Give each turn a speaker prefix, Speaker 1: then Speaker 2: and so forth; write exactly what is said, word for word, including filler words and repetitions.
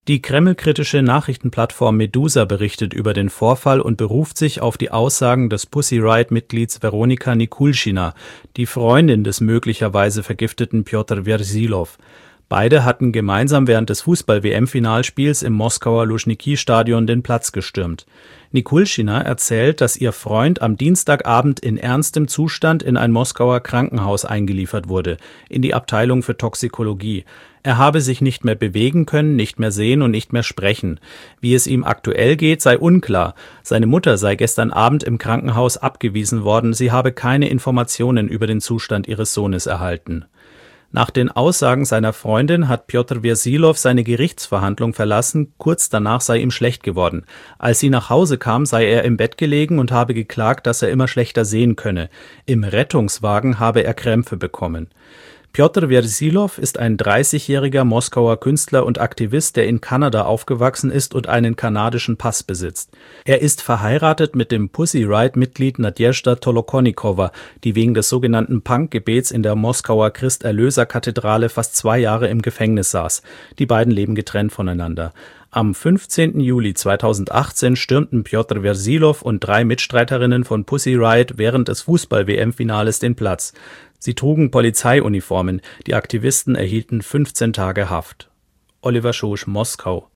Speaker 1: Die kremlkritische Nachrichtenplattform Medusa berichtet über den Vorfall und beruft sich auf die Aussagen des Pussy Riot-Mitglieds Weronika Nikulschina, die Freundin des möglicherweise vergifteten Pjotr Wersilow. Beide hatten gemeinsam während des Fußball-W M-Finalspiels im Moskauer Luschniki-Stadion den Platz gestürmt. Nikulschina erzählt, dass ihr Freund am Dienstagabend in ernstem Zustand in ein Moskauer Krankenhaus eingeliefert wurde, in die Abteilung für Toxikologie. Er habe sich nicht mehr bewegen können, nicht mehr sehen und nicht mehr sprechen. Wie es ihm aktuell geht, sei unklar. Seine Mutter sei gestern Abend im Krankenhaus abgewiesen worden, sie habe keine Informationen über den Zustand ihres Sohnes erhalten. Nach den Aussagen seiner Freundin hat Pjotr Wersilow seine Gerichtsverhandlung verlassen, kurz danach sei ihm schlecht geworden. Als sie nach Hause kam, sei er im Bett gelegen und habe geklagt, dass er immer schlechter sehen könne. Im Rettungswagen habe er Krämpfe bekommen. Pjotr Wersilow ist ein dreißigjähriger Moskauer Künstler und Aktivist, der in Kanada aufgewachsen ist und einen kanadischen Pass besitzt. Er ist verheiratet mit dem Pussy Riot-Mitglied Nadjezhda Tolokonnikova, die wegen des sogenannten Punk-Gebets in der Moskauer Christ-Erlöser-Kathedrale fast zwei Jahre im Gefängnis saß. Die beiden leben getrennt voneinander. Am fünfzehnten Juli zweitausendachtzehn stürmten Pjotr Wersilow und drei Mitstreiterinnen von Pussy Riot während des Fußball-W M-Finales den Platz. Sie trugen Polizeiuniformen, die Aktivisten erhielten fünfzehn Tage Haft. Oliver Schosch, Moskau.